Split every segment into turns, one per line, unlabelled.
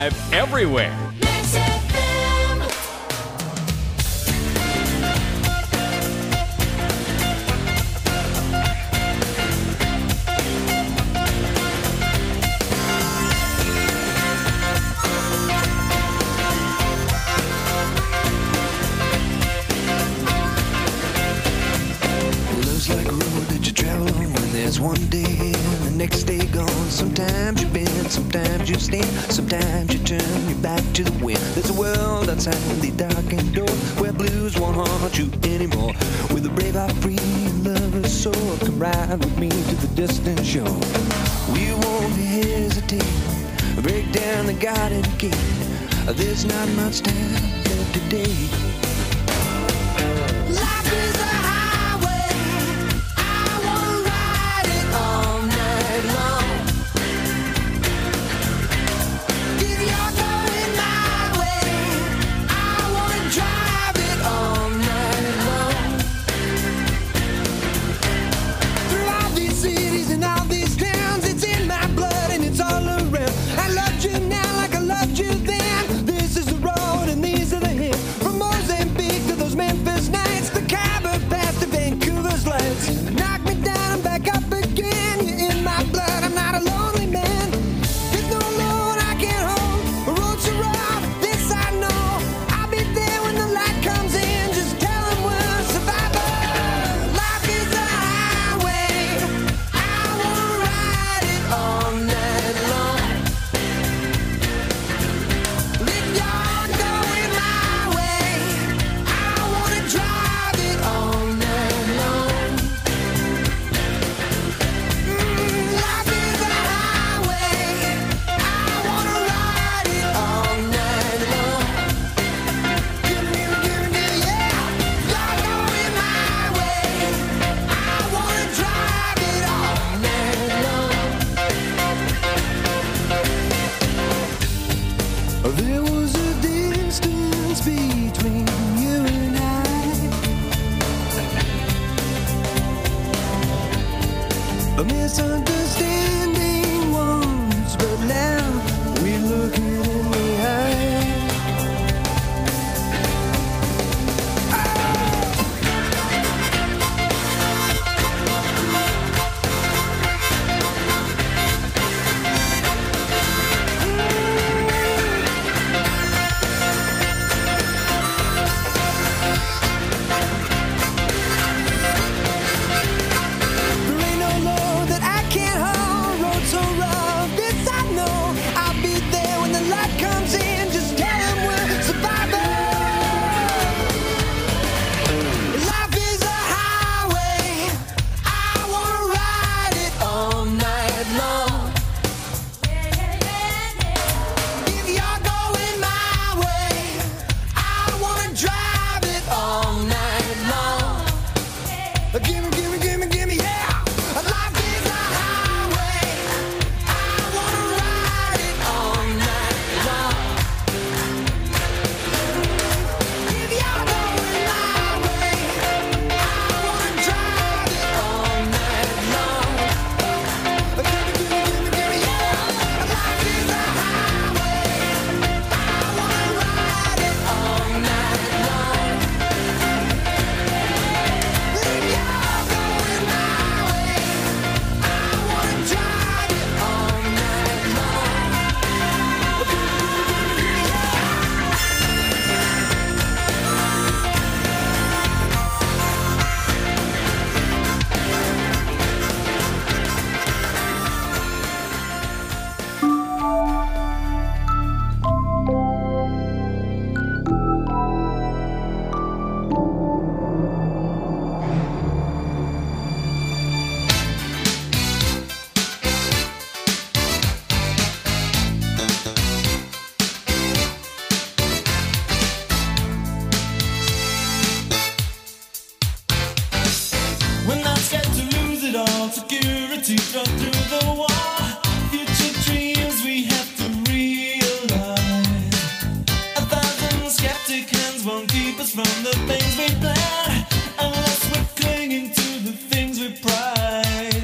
everywhere.
One day and the next day gone. Sometimes you bend, sometimes you stand, sometimes you turn your back to the wind. There's a world outside the darkened door where blues won't haunt you anymore. With a brave heart free and lover's soul, come ride with me to the distant shore. We won't hesitate, break down the garden gate. There's not much time left today. Life is a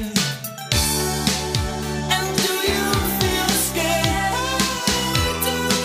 Do you feel scared?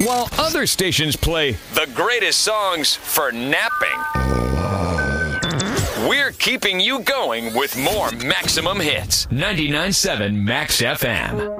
while other stations play the greatest songs for napping. We're keeping you going with more Maximum Hits. 99.7 Max FM.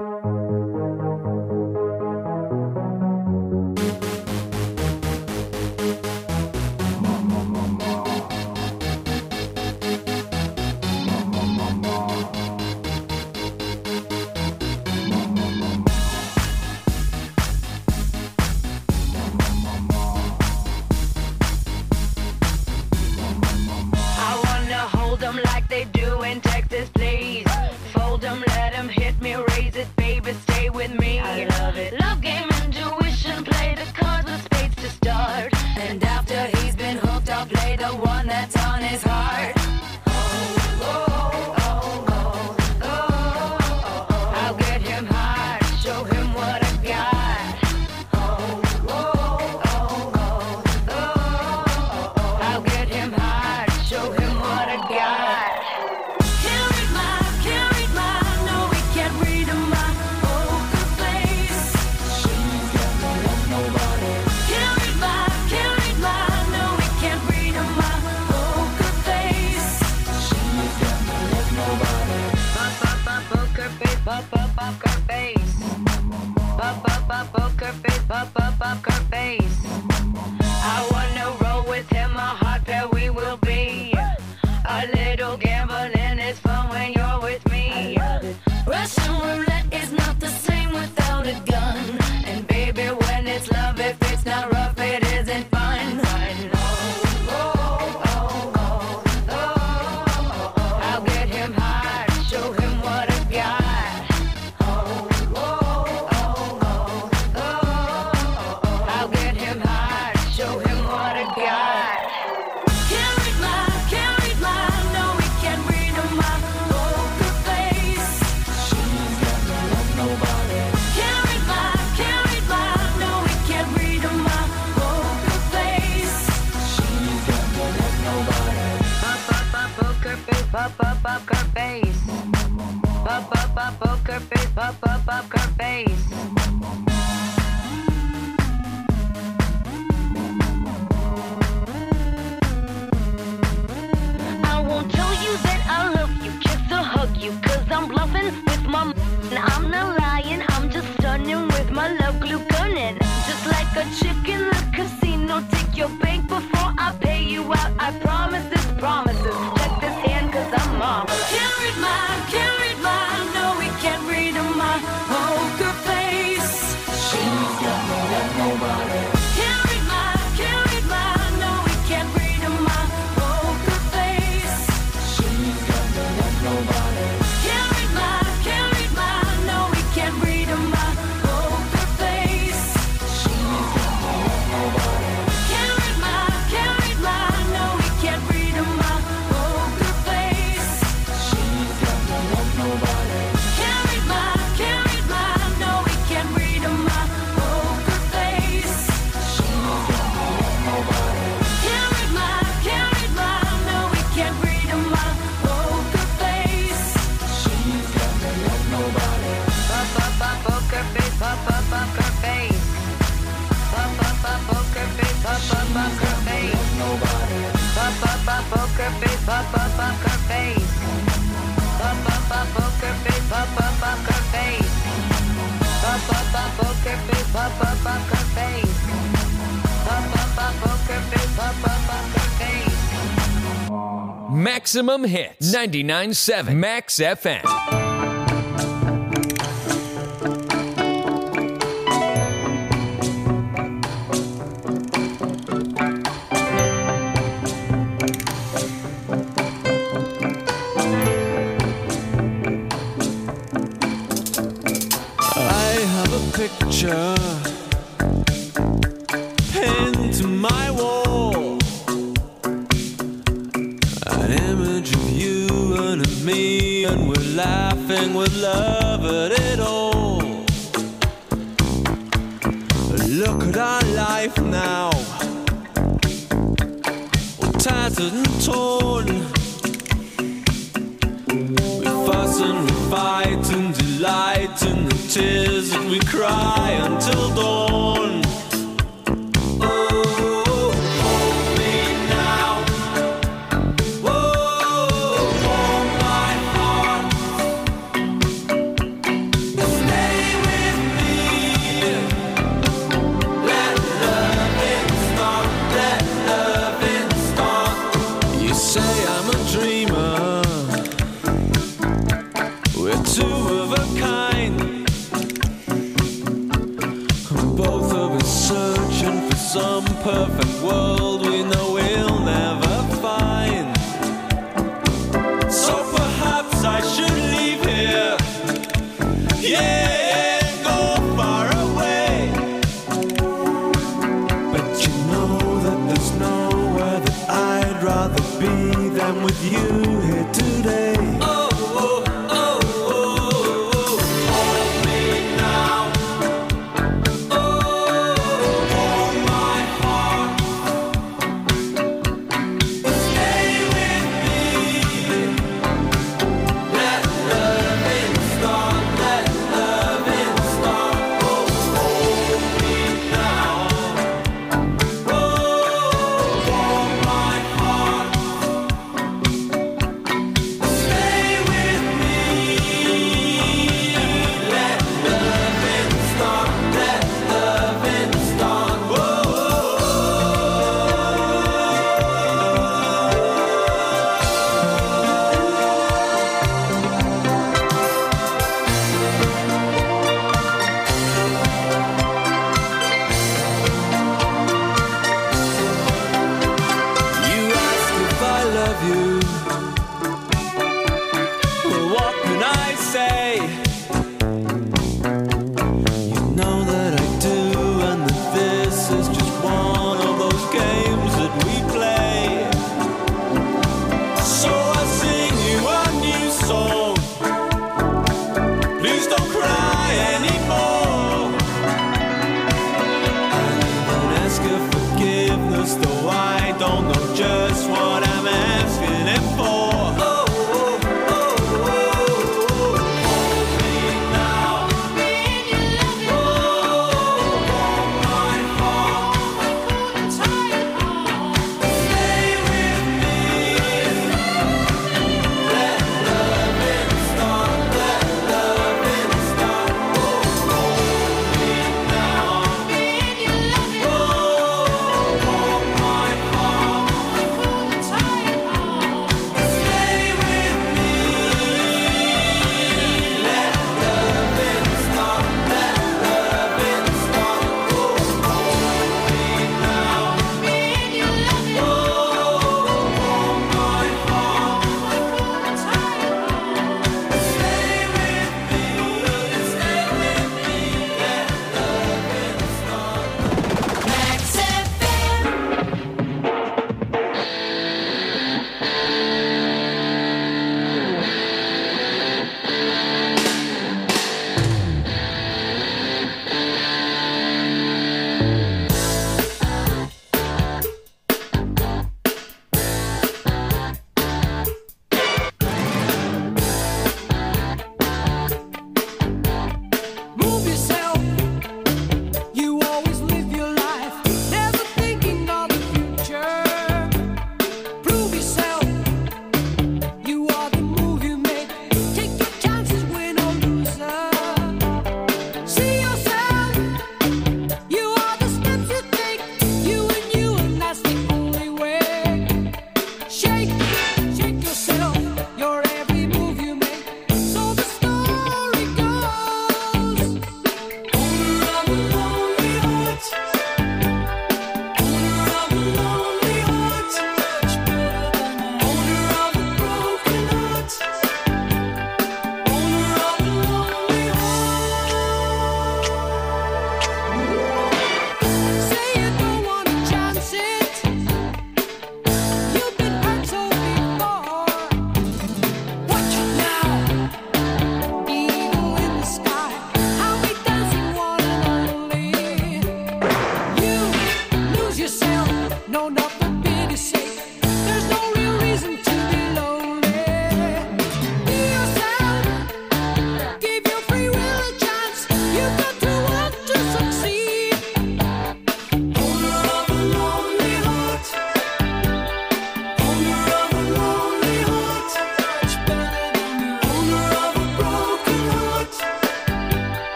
Maximum Hits, 99.7 Max FM.
Picture pinned to my wall, an image of you and of me, and we're laughing with love at it all. Look at our life now, all tattered and torn. We fuss and we fight and delight in the tears that we cry until dawn. some perfect world we know we'll never find. So perhaps I should leave here, yeah, and go far away. But you know that there's nowhere that I'd rather be than with you here today.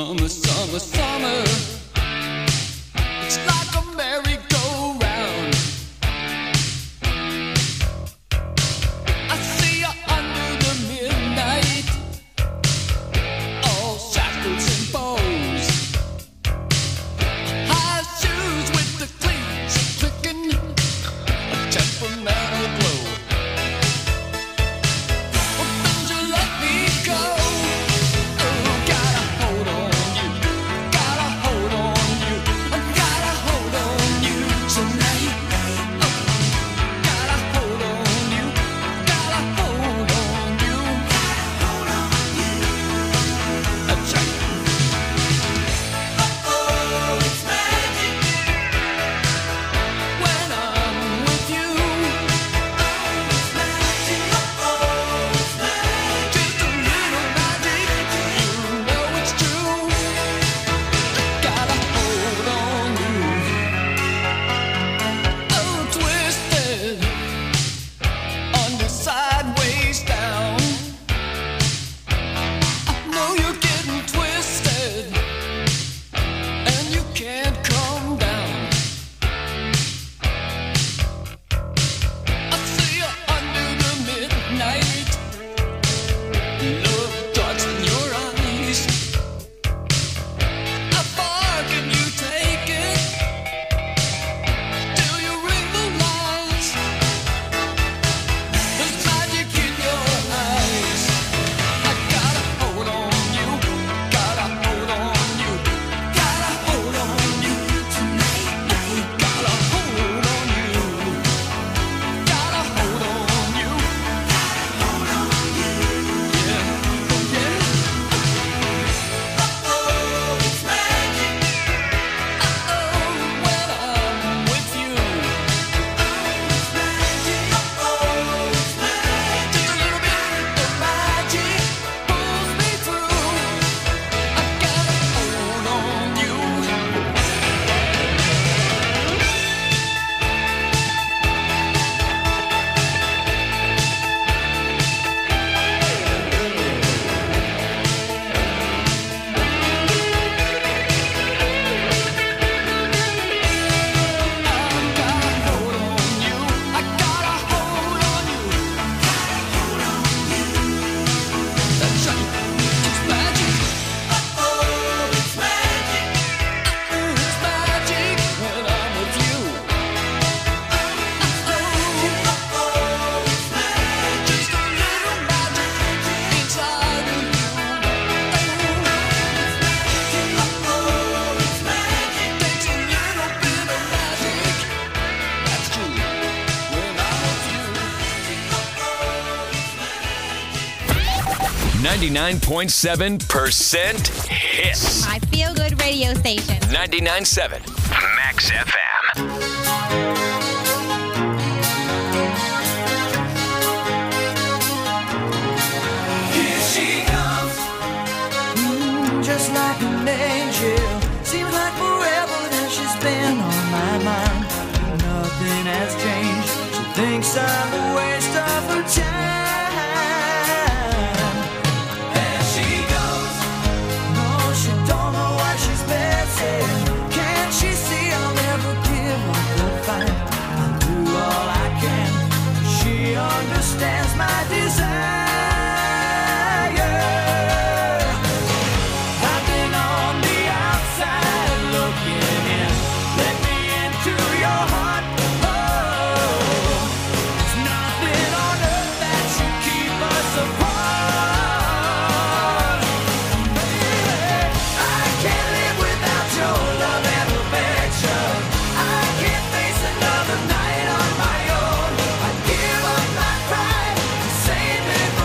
summer, summer, summer. It's like a merry-go-round. I see you under the midnight, all shackles and bows. High shoes with the cleats clicking, a temperamental glow. Well, don't you let me go. Oh, gotta hold on you, gotta hold on you, I gotta hold on you tonight. Oh, gotta hold on you, gotta hold on you, gotta hold on you. That's right. Oh, it's magic when I'm with you. Oh, it's magic. Oh, it's magic. Just a little magic. You know it's true. Gotta hold on you. Oh, twisted on your sideways down. I know you're getting twisted, and you can't come down. I see you under the midnight, love darts in your eyes. How far can you take it till you ring the lines? There's magic in your eyes. I gotta hold on you, gotta hold on you, gotta hold on you tonight. Gotta hold on you, gotta hold on you, gotta hold on you. Yeah, oh yeah. Oh, it's magic. Oh, when I'm with you. Oh, it's magic. Oh, it's magic. Just a little bit of magic pulls me through. I gotta hold on you. I gotta hold on you. That's right. It's magic. Oh, it's magic. Oh, it's magic when I'm with you. Oh, it's magic. Just a little magic inside of you. Oh, it's magic. Takes a little bit of magic. That's true. When I'm with you.
99.7% hits.
My feel good radio station.
99.7 Max FM.
Here she comes.
Just like an angel. Seems like forever that she's been on my mind. Nothing has changed. She thinks I'm a waste of her time.
There she goes.
No, she don't know what she's missing. Can't she see I'll never give up the fight? I'll do all I can. She understands my desire. I've been on the outside looking in. Let me into your heart. Oh, there's nothing on earth that should keep us apart. Baby, I can't live without your love and affection. I can't face another night on my own. I give up my pride to save me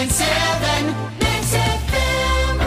99.7 Max FM.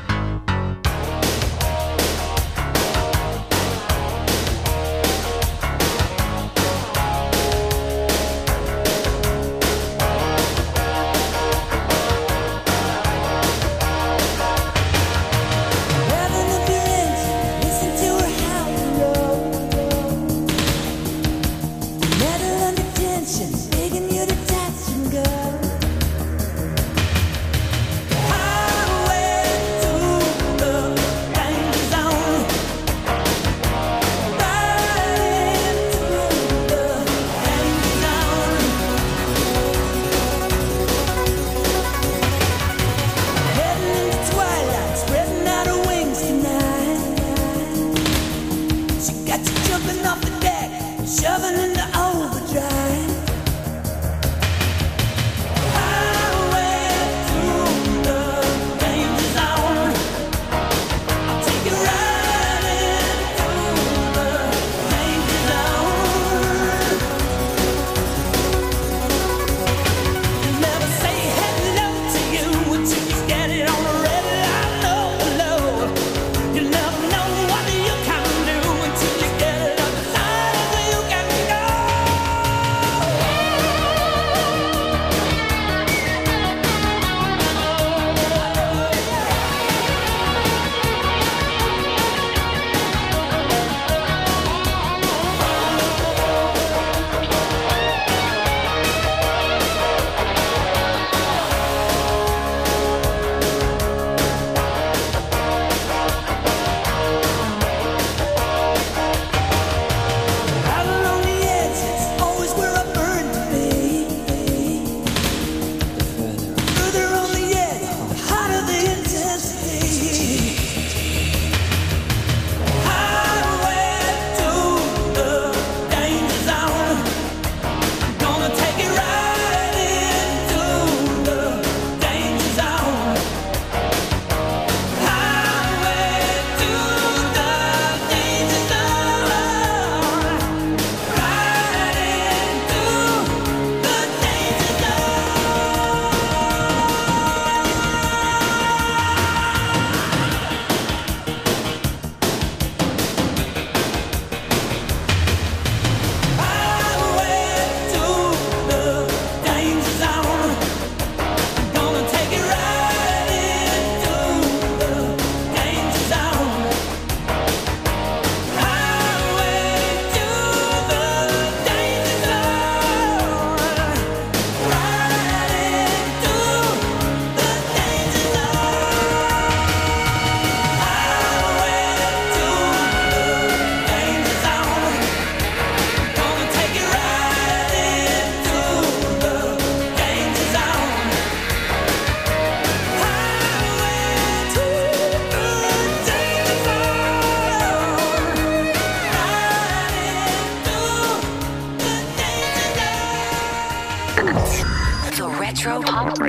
Retro Pop.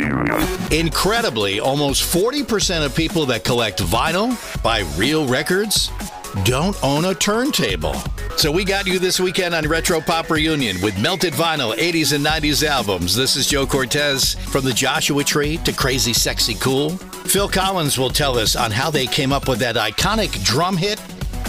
Incredibly, almost 40% of people that collect vinyl, buy real records, don't own a turntable. So we got you this weekend on Retro Pop Reunion with melted vinyl 80s and 90s albums. This is Joe Cortez. From the Joshua Tree to Crazy Sexy Cool. Phil Collins will tell us on how they came up with that iconic drum hit,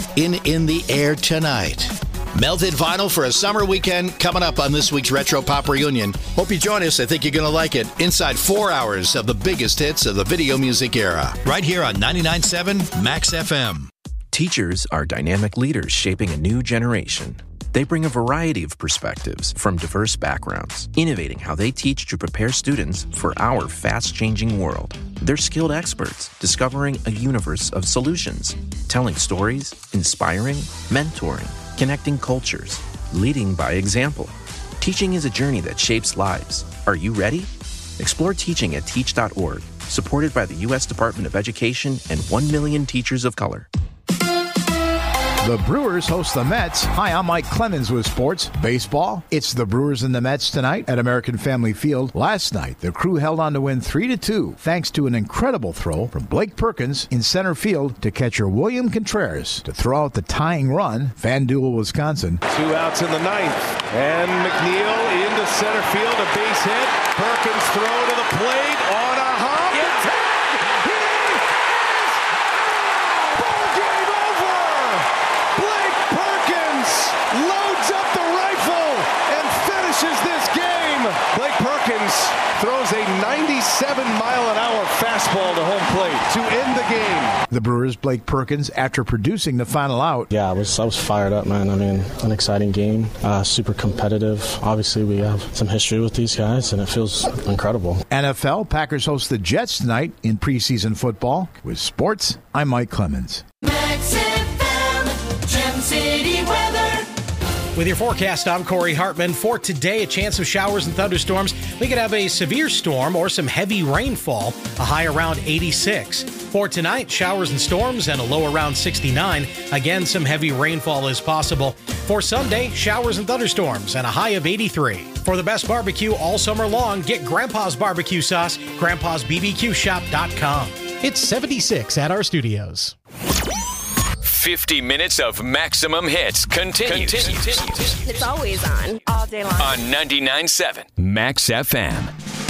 In the Air Tonight. Melted vinyl for a summer weekend coming up on this week's Retro Pop Reunion. Hope you join us. I think you're going to like it. Inside 4 hours of the biggest hits of the video music era. Right here on 99.7 Max FM.
Teachers are dynamic leaders shaping a new generation. They bring a variety of perspectives from diverse backgrounds, innovating how they teach to prepare students for our fast-changing world. They're skilled experts, discovering a universe of solutions, telling stories, inspiring, mentoring, connecting cultures, leading by example. Teaching is a journey that shapes lives. Are you ready? Explore teaching at teach.org, supported by the U.S. Department of Education and 1 million teachers of color.
The Brewers host the Mets. Hi, I'm Mike Clemens with sports. Baseball. It's the Brewers and the Mets tonight at American Family Field. Last night, the Crew held on to win 3-2 thanks to an incredible throw from Blake Perkins in center field to catcher William Contreras to throw out the tying run. FanDuel, Wisconsin.
2 outs in the ninth. And McNeil into center field, a base hit. Perkins throw to the plate on fastball to home plate to end the game.
The Brewers' Blake Perkins after producing the final out.
Yeah, I was fired up, man. I mean, an exciting game, super competitive. Obviously, we have some history with these guys, and it feels incredible.
NFL, Packers host the Jets tonight in preseason football. With sports, I'm Mike Clemens.
Max FM, Gem City weather.
With your forecast, I'm Corey Hartman. For today, a chance of showers and thunderstorms. We could have a severe storm or some heavy rainfall, a high around 86. For tonight, showers and storms and a low around 69. Again, some heavy rainfall is possible. For Sunday, showers and thunderstorms and a high of 83. For the best barbecue all summer long, get Grandpa's Barbecue Sauce, grandpa'sbbqshop.com. It's 76 at our studios.
50 minutes of maximum hits continues.
It's always on, all day long.
On 99.7 Max FM.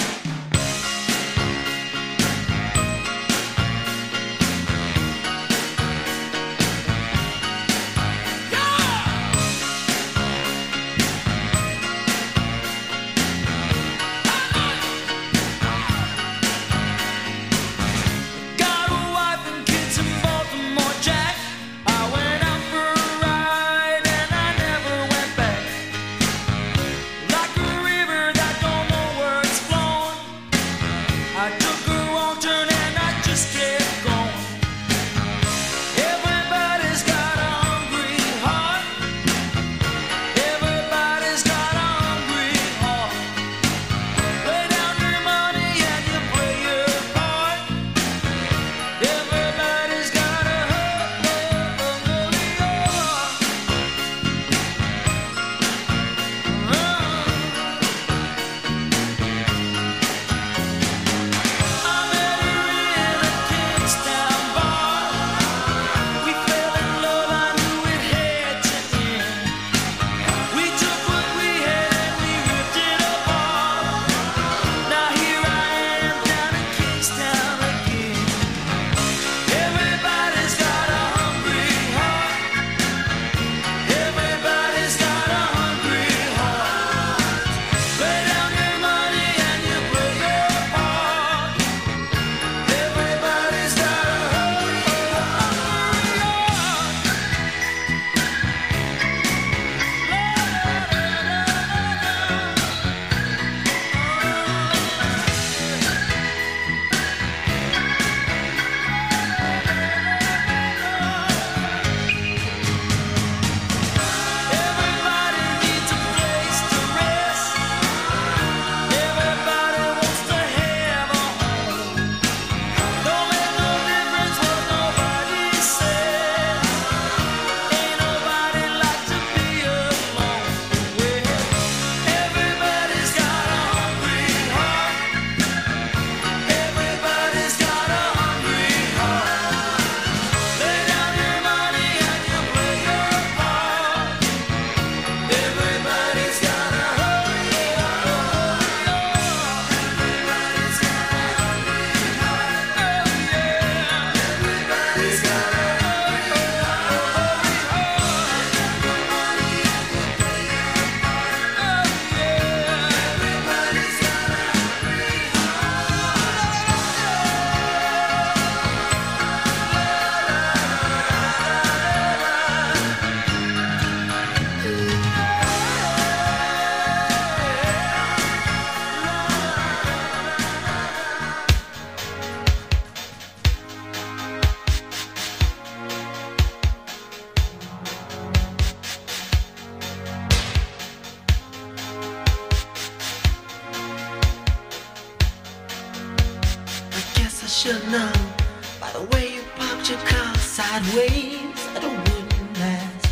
should know by the way you parked your car sideways that it wouldn't last.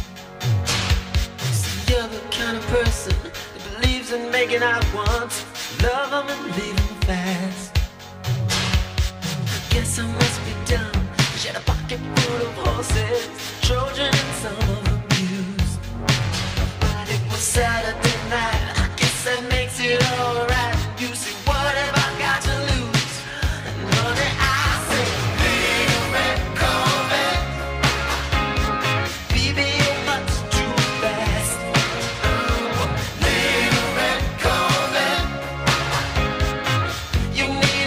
See, you're the kind of person that believes in making out once, love them and leave them fast. I guess I must be dumb. She had a pocket full of horses, Trojan and some of them used. But it was Saturday night, I guess that makes it alright. You see, what have I got to lose? And honey, I say, little red Corvette, baby, you're much too fast. Little red Corvette, you need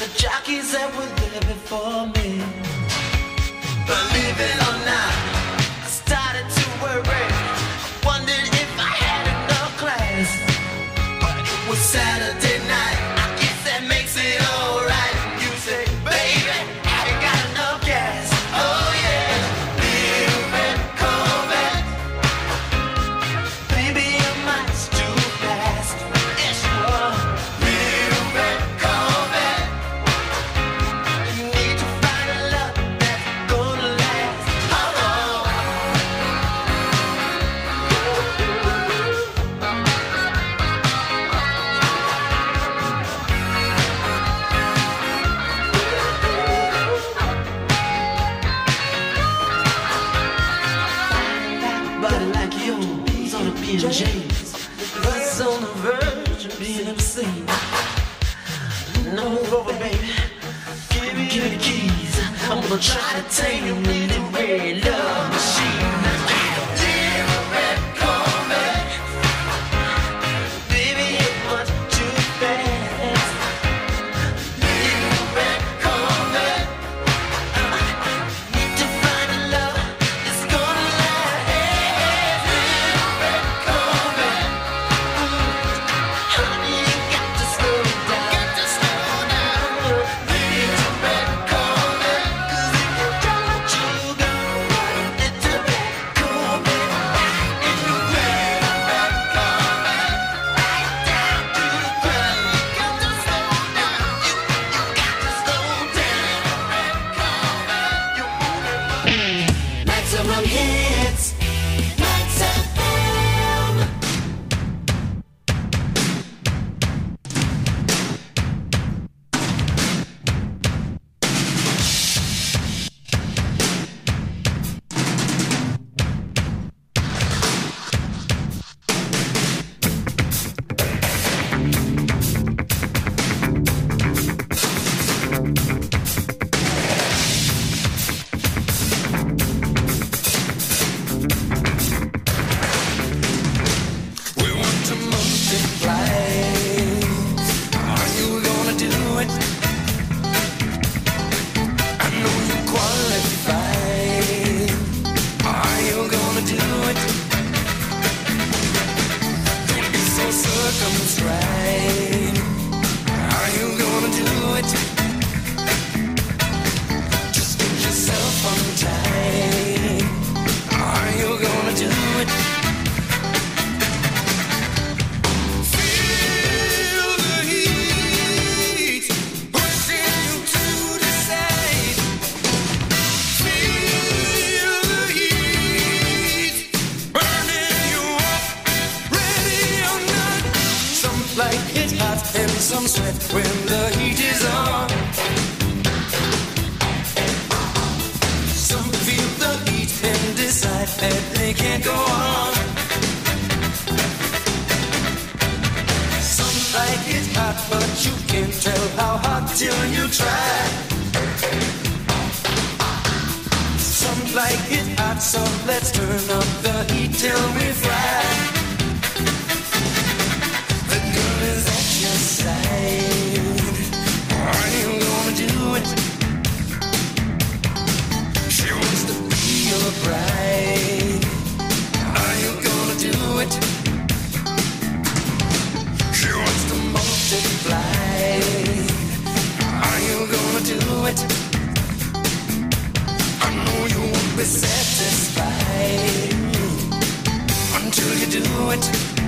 the jockeys that were there before me. Believe it or not, I started to worry. I wondered if I had enough class. But it was Saturday night, I guess that makes it alright. You say, baby, I ain't got enough gas. Oh yeah, little red Corvette. Baby, your mind's too fast. Yeah, sure. Little red Corvette. You need to find a love that's gonna last. Oh, body like yours on a B&J's, was on the verge of being obscene. No over, baby. Give me the keys. I'm gonna try to tame you in the red love machine. Little red Corvette. Baby, you're much too fast. Little red Corvette. Need to find a love that's gonna last. Little red Corvette. Honey, you got to slow down. Little red Corvette. 'Cause if you don't, you go. Little red Corvette. In the red Corvette. Right down to the ground. You got to slow down. You got to slow down. Red Corvette. You want it. Maximum hits. Max FM. We want to multiply. Are you gonna do it? I know you qualify. Are you gonna do it? Don't be so circumscribed. Are you gonna do it? Just get yourself untied. Are you gonna do it? Feel the heat pushing you to decide. Feel the heat burning you up, ready or not. Some like it hot and some sweat when the heat is on. Some feel the heat and decide that they can't go on. Some like it hot, but you can't tell how hot till you try. Some like it hot, so let's turn up the heat till we fry. The girl is at your side. Are you gonna do it? She wants to be your bride. Are you gonna do it? She wants to multiply. Are you gonna do it? I know you won't be satisfied until you do it.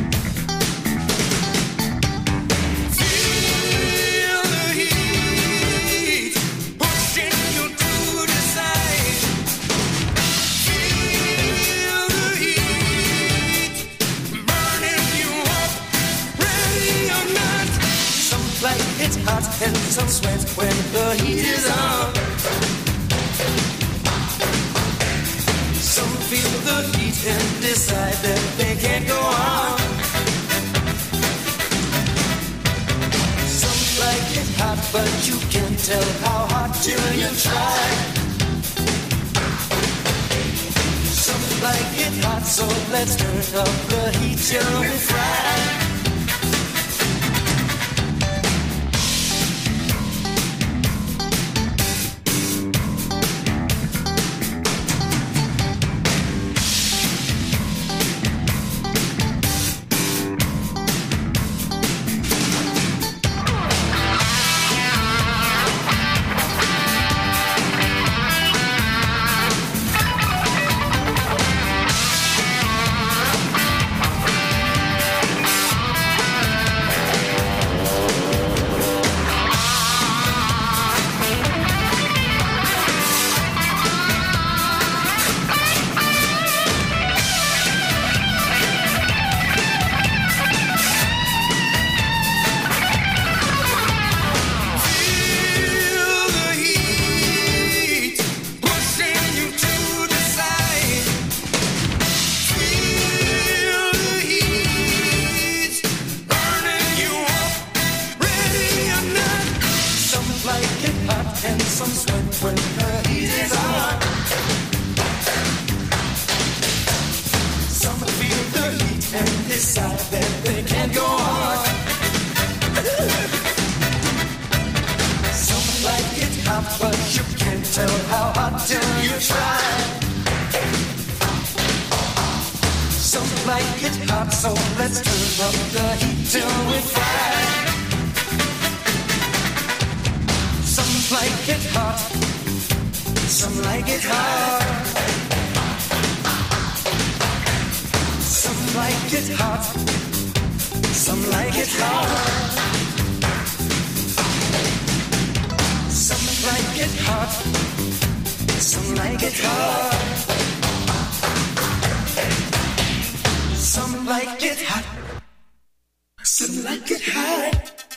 Feel the heat pushing you to decide. Feel the heat burning you up, ready or not. Some like it's hot and some sweat when the heat is on. Some feel the heat and decide that they can't go on. Some like it hot, but you can't tell how hot till you try. Some like it hot, so let's turn up the heat till we fry. and some sweat when the heat is on. Some feel the heat and decide that they can't go on. Some like it hot, but you can't tell how hot till you try. Some like it hot, so let's turn up the heat till we fry. Some like it hot, some like it hot. Some like it hot, some like it hot. Some like it hot, some like it hot. Some like it hot, some like it hot.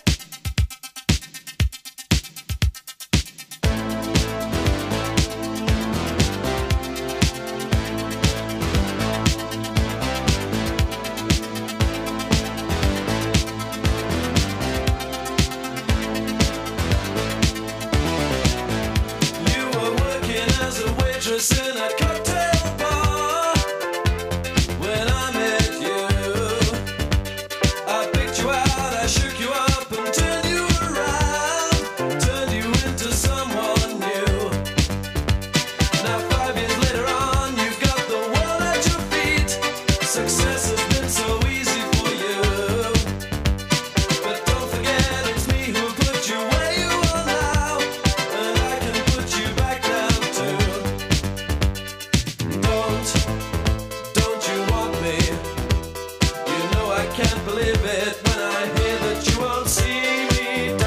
You were working as a waitress in a cocktail bar. When I met you, I picked you out, I shook you up and turned you around, turned you into someone new. Now 5 years later on, you've got the world at your feet. Success has been so easy for you. But don't forget it's me who put you where you are now, and I can put you back down too. Don't you want me? You know I can't believe it when I hear that you won't see me.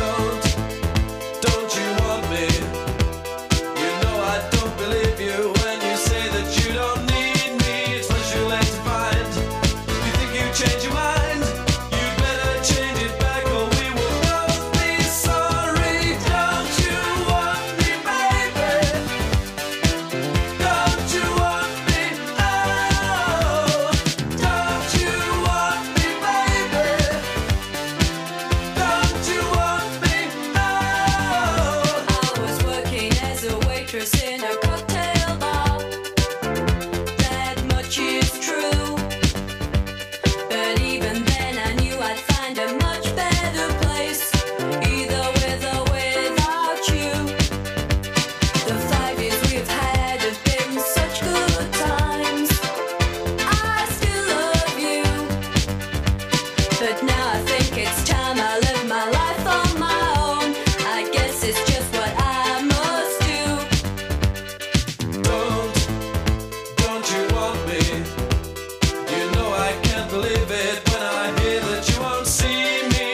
Don't you want me? You know I don't believe you when you say that you don't need me. It's much too late to find. You think you change your mind? You'd better change it back or we will both be sorry. Don't you want me, baby? Don't you want me? Oh, don't you want me, baby? Don't you want me? Oh. I was working as a waitress in a cocktail bar. That much is true. But even then I knew I'd find a much better place, either with or without you. The 5 years we've had have been such good times. I still love you, but now I think it's time I live my life on my own. I guess it's just what I must do. Don't you want me? You know I can't believe it when I hear that you won't see me.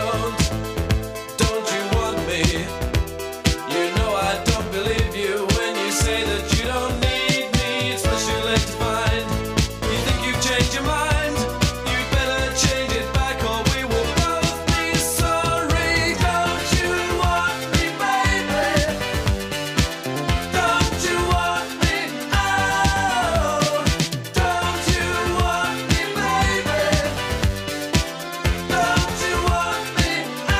Don't you want me? You know I don't believe you when you say that you don't need me. It's much too late to find. You think you've changed your mind? You'd better change it back or we will both be sorry. Don't you want me, baby? Don't you want me? Oh, don't you want me, baby? Don't you want me? Oh.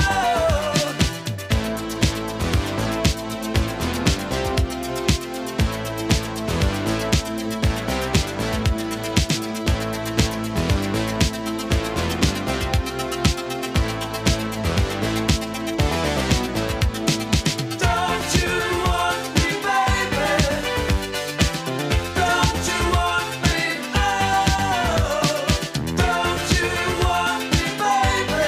Don't you want me, baby? Don't you want me? Oh, don't you want me, baby?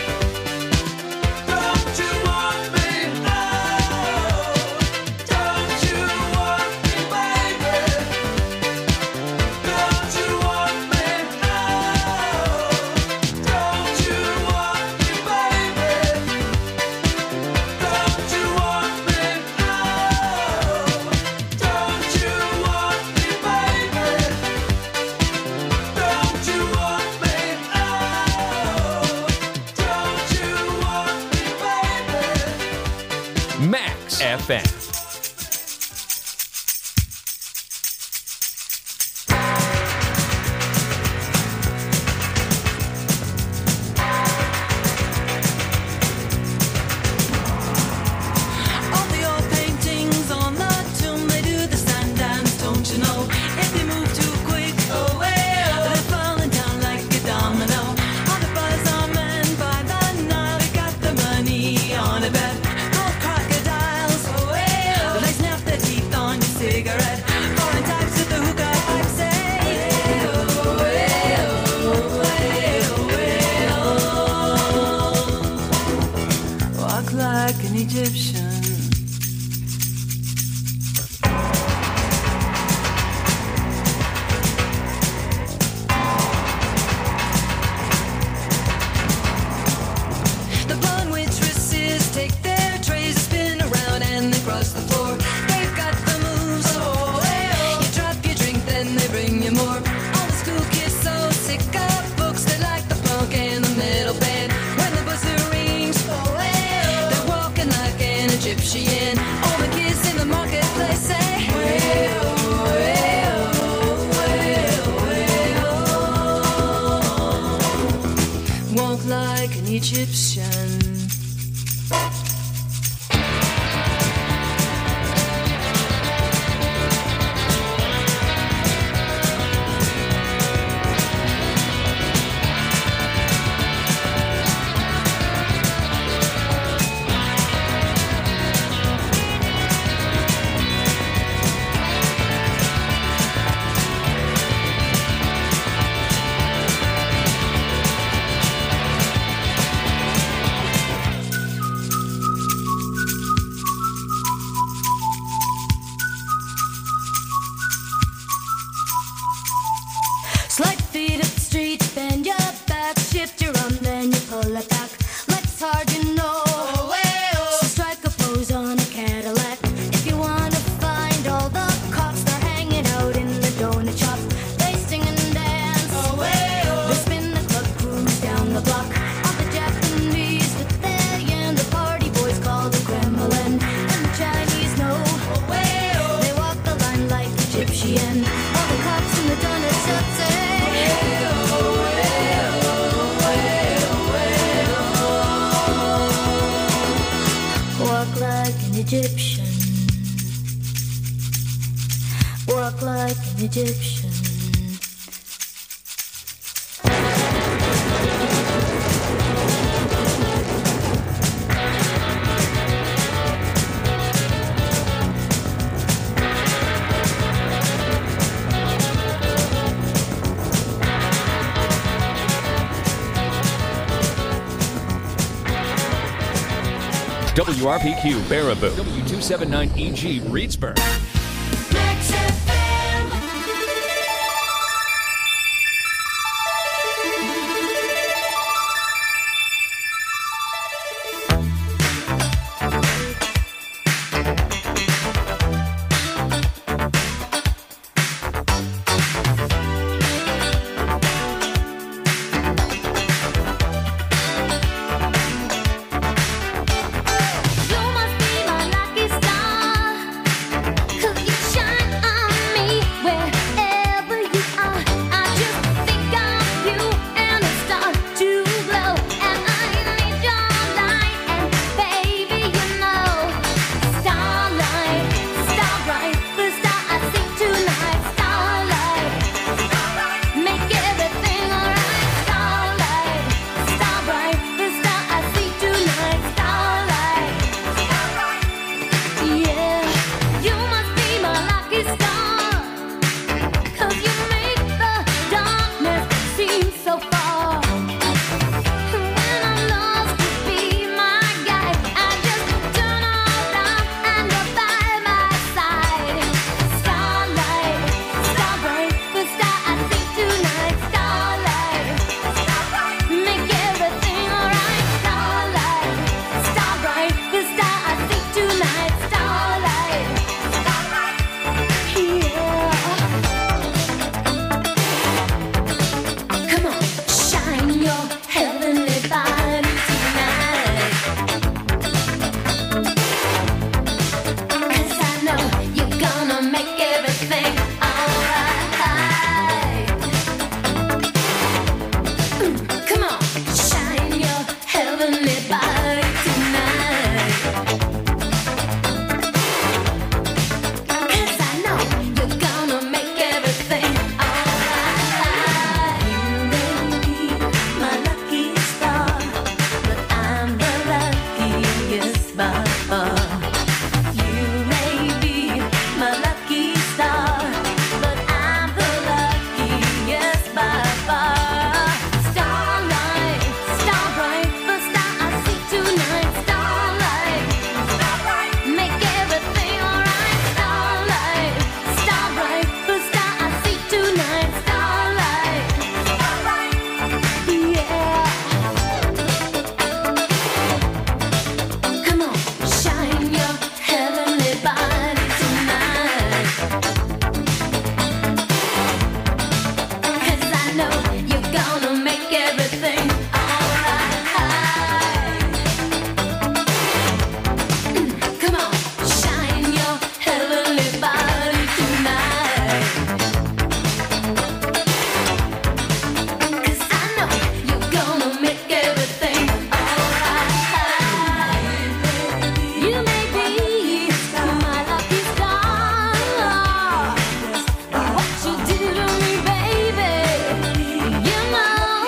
Don't you want me? Oh, don't you want me, baby? Don't you want me? Oh, don't you want me, baby? Don't you want me? Oh, don't you want me, baby? Don't you want me? Oh, don't you want me, baby?
Max FM.
All across the floor. They've got the moves. You drop your drink, then they bring you more. All the school kids so sick of books, they like the punk and the metal band. When the buzzer rings, they're walking like an Egyptian. All the kids in the marketplace say, walk like an Egyptian. Slide feet up the street, bend your back, shift your arm, then you pull it back. Legs hard, you know. So strike a pose on a Cadillac. If you wanna find all the cops, they're hanging out in the donut shop. They sing and dance. They spin the club, cruise down the block. All the Japanese with their yen, the party boys call the Kremlin. And the Chinese know. They walk the line like Egyptian. All the cops in the donut shop say, walk like an Egyptian. Walk like an Egyptian.
WRPQ Baraboo, W279EG Reedsburg.
Star
body tonight. 'Cause I know you're gonna make everything alright. Come on, shine your heavenly body tonight. 'Cause I know you're gonna make everything alright. You may be my lucky star. What you do to me, baby, you know.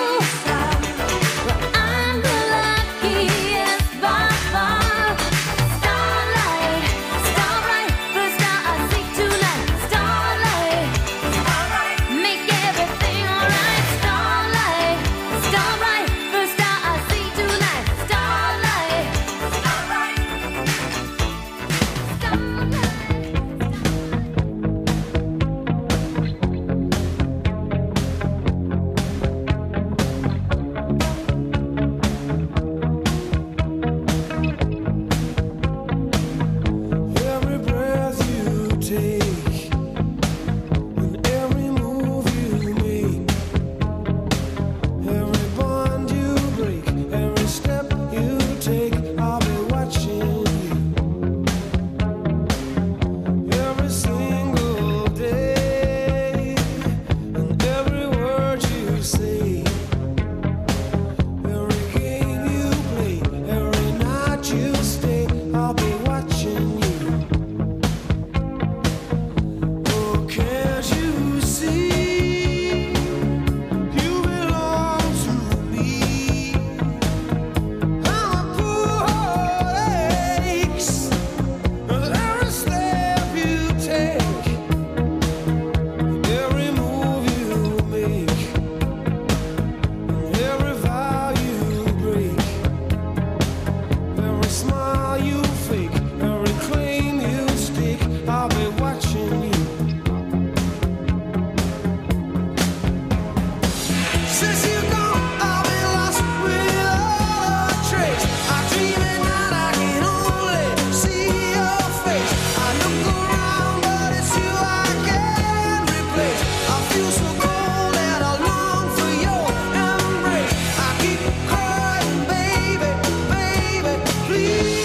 I'm the luckiest by far. Starlight, starlight, first star I see tonight. Starlight, make everything alright. Starlight, starlight, first star I see tonight. Starlight,
Every breath you take and every move you make, every bond you break, every step you take, I'll be watching you. Every single day and every word you say, every game you play, every night you stay, I'll be watching you. Oh, can't you see? You belong to me. I'm a poor heartaches. Every step you take, every move you make, every vow you break, every smile you fake, every claim you stake, I'll be watching you. Since you're gone, I've been lost without a trace. I dream at night, I can only see your face. I look around, but it's you I can't replace. I feel so cold and I long for your embrace. I keep crying, baby, baby, please.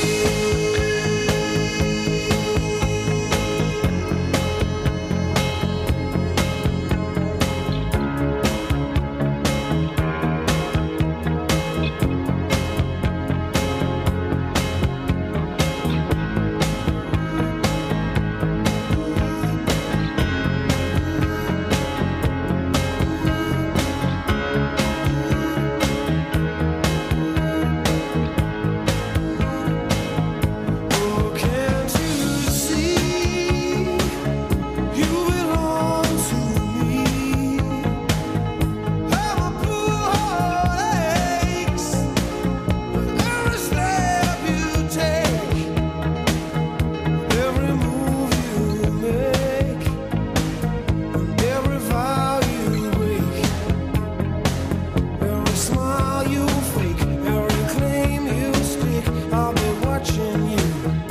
Oh, can't you see? You belong to me. I'm a poor heartaches. Every step you take, every move you make, every vow you break, every smile you fake, every claim you stake, I'll be watching you.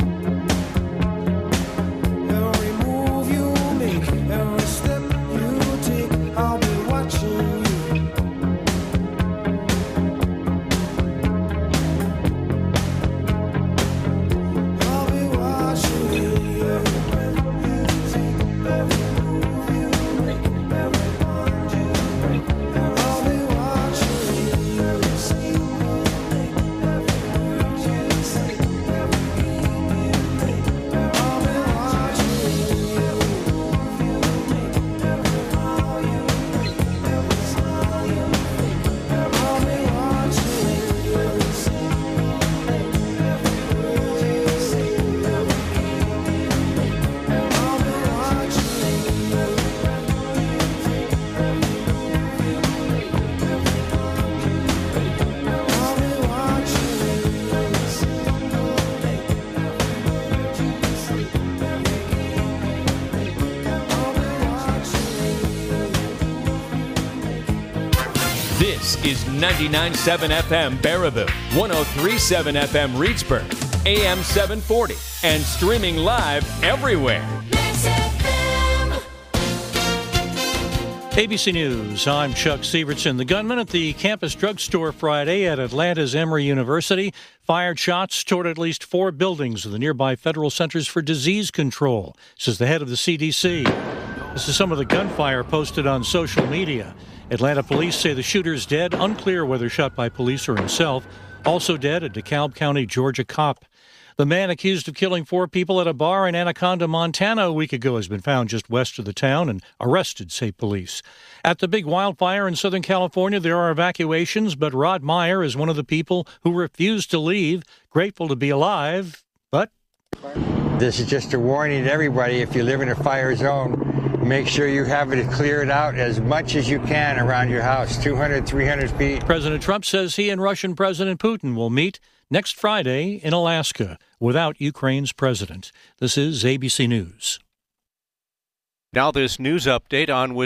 Every move you make, every step you take, I'll be watching you. I'll be watching you. Every breath you take, every move you make, every bond you break, I'll be watching you. Every single day, every word you say, every game you make, I'll be watching you. Every move you make, every vow you break, every smile you fake, I'll be watching you. Every single day, every word you say, every game you make, I'll be watching you. Every breath you take, every move you make, every bond you break, I'll be watching you. Every single day, every word you say, every game you make, I'll be watching you.
This is 99.7 FM Baraboo, 103.7 FM Reedsburg, AM 740. and streaming live everywhere.
ABC News, I'm Chuck Severson. The gunman at the campus drugstore Friday at Atlanta's Emory University fired shots toward at least 4 buildings of the nearby Federal Centers for Disease Control, says the head of the CDC. This is some of the gunfire posted on social media. Atlanta police say the shooter's dead, unclear whether shot by police or himself. Also dead, a DeKalb County, Georgia cop. The man accused of killing 4 people at a bar in Anaconda, Montana a week ago has been found just west of the town and arrested, say police. At the big wildfire in Southern California, there are evacuations, but Rod Meyer is one of the people who refused to leave, grateful to be alive, but...
This is just a warning to everybody. If you live in a fire zone, make sure you have it cleared out as much as you can around your house, 200, 300 feet.
President Trump says he and Russian President Putin will meet next Friday in Alaska without Ukraine's president. This is ABC News.
Now this news update on